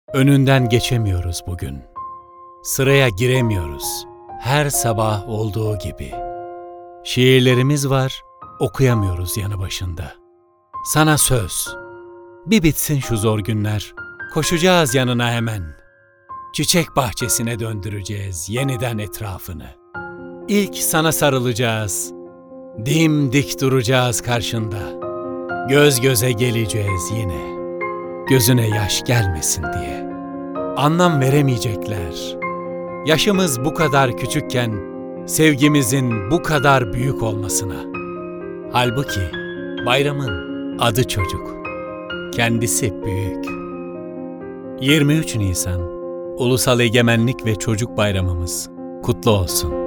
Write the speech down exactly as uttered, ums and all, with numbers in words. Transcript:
Önünden geçemiyoruz bugün. Sıraya giremiyoruz. Her sabah olduğu gibi. Şiirlerimiz var, okuyamıyoruz yanı başında. Sana söz. Bir bitsin şu zor günler. Koşacağız yanına hemen. Çiçek bahçesine döndüreceğiz yeniden etrafını. İlk sana sarılacağız. Dimdik duracağız karşında. Göz göze geleceğiz yine. Gözüne yaş gelmesin diye. Anlam veremeyecekler. Yaşımız bu kadar küçükken sevgimizin bu kadar büyük olmasına. Halbuki bayramın adı çocuk. Kendisi büyük. yirmi üç Nisan Ulusal Egemenlik ve Çocuk Bayramımız kutlu olsun.